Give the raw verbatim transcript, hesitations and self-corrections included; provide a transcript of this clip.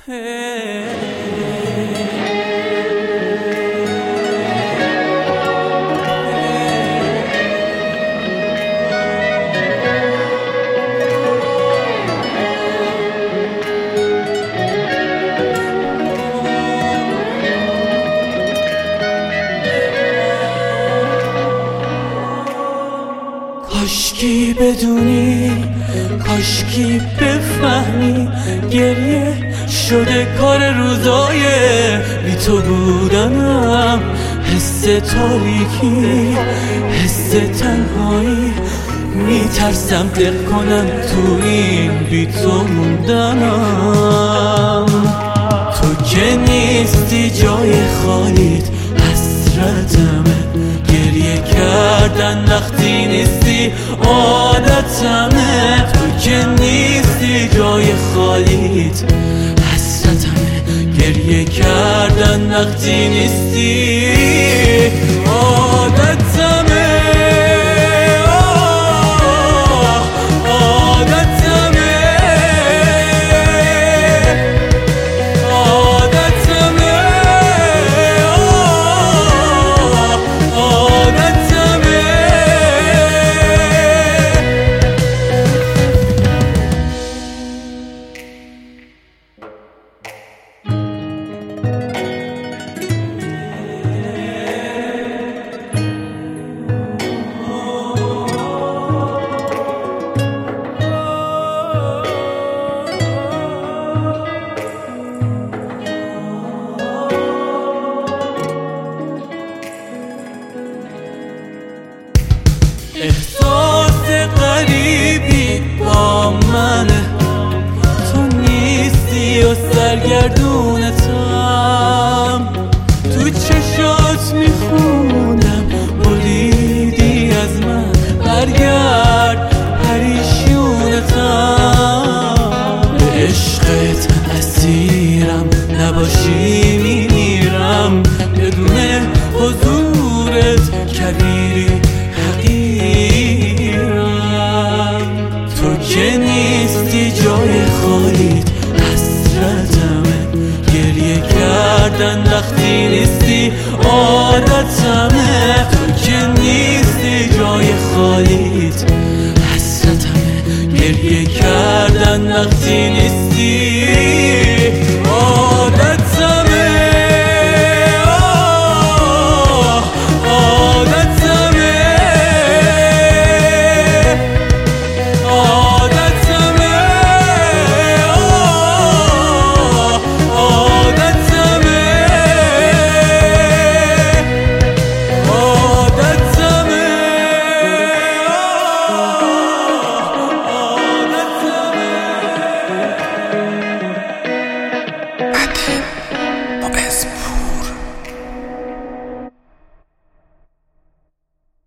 کاشکی بدونی، کاشکی بفهمی، گریه شده کار روزای بی تو بودنم. حس تاریکی، حس تنهایی، میترسم دق کنم تو این بی تو موندنم. تو که نیستی جای خالیت حسرتمه، گریه کردن وقتی نیستی عادتمه. تو که نیستی جای خالیت حسرتمه، گریه کردن وقتی نیستی عادتمه. احساس غریبی با منه، تو نیستی و سرگردونتم. تو چشات میخونم بریدی از من، برگرد پریشونتم. به عشقت اسیرم، نباشی میمیرم. بدون حضورت کبیری تو که نیستی جای خالیت حسرتمه، گریه کردن وقتی نیستی عادتمه. تو که نیستی جای خالیت حسرتمه، گریه کردن وقتی نیستی عادتمه. Adin با اسم